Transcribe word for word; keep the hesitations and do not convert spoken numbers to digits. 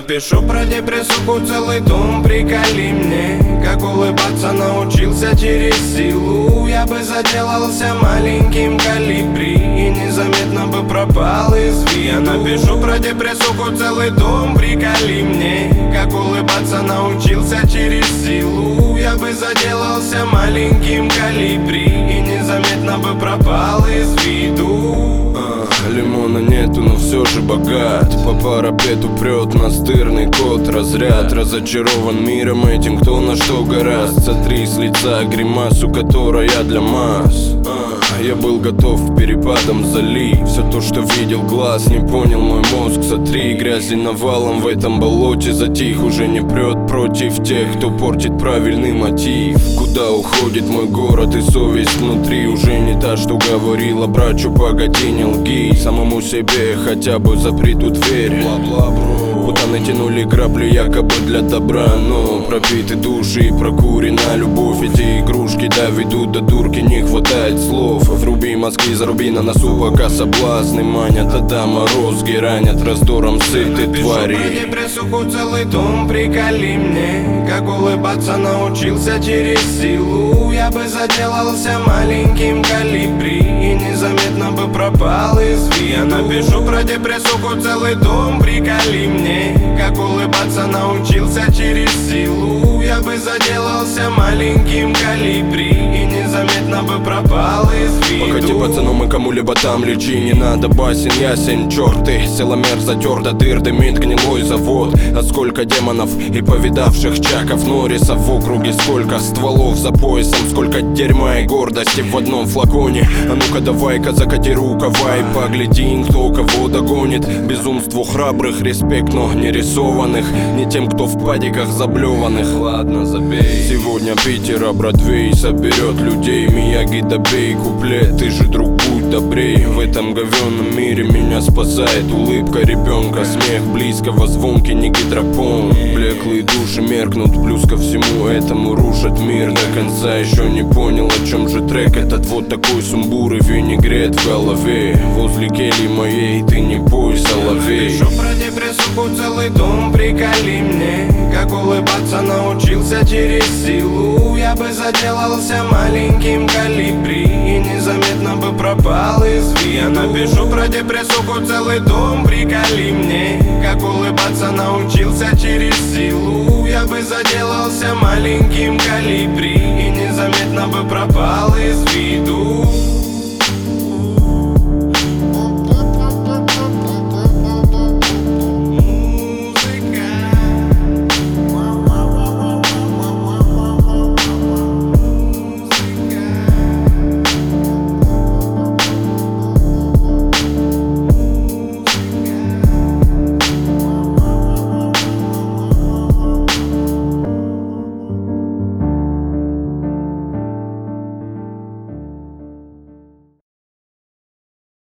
напишу про депрессуху целый том. Приколи мне, как улыбаться научился через силу. Я бы заделался маленьким колибри и незаметно бы пропал из виду. Я напишу про депрессуху целый том. Приколи мне, как улыбаться научился через силу. Я бы заделался маленьким колибри и незаметно бы пропал из виду. Лимона нету, но все же богат. По парапету прет настырный кот. Разряд разочарован миром этим, кто на что гораст. Сотри с лица гримасу, которая для масс. Я был готов перепадом залить все то, что видел глаз, не понял мой мозг. Сотри грязи навалом в этом болоте. Затих, уже не прет против тех, кто портит правильный мотив. Куда уходит мой город и совесть внутри? Уже не та, что говорила брачу, погоди, не лги. Самому себе хотя бы запри ту дверь. Будто натянули грабли якобы для добра, но пробиты души и прокурена любовь. Эти игрушки доведут до дурки, не хватает слов. Вруби мозги, заруби на носу, пока соблазны манят. А да, морозги ранят раздором сытой твари. Про депрессуху целый том. Приколи мне, как улыбаться научился через силу. Я бы заделался маленьким колибри и незаметно бы пропал из виду. Я напишу про депрессуху целый том. Приколи мне, как улыбаться научился через силу. Я бы заделался маленьким колибри и незаметно бы пропал из виду. Погоди, пацаном, и кому-либо там лечи. Не надо басен, ясен, черты. Силомер затер до дыр, дымит гнилой завод. А сколько демонов и повидавших Чаков Норрисов в округе. Сколько стволов за поясом, сколько дерьма и гордости в одном флаконе. А ну-ка давай-ка закати рукава и погляди, кто кого догонит. Безумству храбрых респект, но не рисованных. Не тем, кто в падиках заблеванных. Ладно, забей. Сегодня Питер, а Бродвей соберет людей. Мияги, добей куплет, ты же, друг, будь добрей. В этом говенном мире меня спасает улыбка ребенка. Смех близкого, звонкий, не гидропон. Блеклые души меркнут, плюс ко всему этому рушат мир. До конца еще не понял, о чем же трек этот. Вот такой сумбур и винегрет в голове. Возле кельи моей ты не бой, соловей. Напишу про депрессуху целый том. Приколи мне, как улыбаться научился через силу. Я бы заделался маленьким колибри и незаметно бы пропал из виду. Я напишу про депрессуху целый том. Приколи мне, как улыбаться научился через силу. Я бы заделался маленьким колибри и незаметно бы пропал из виду.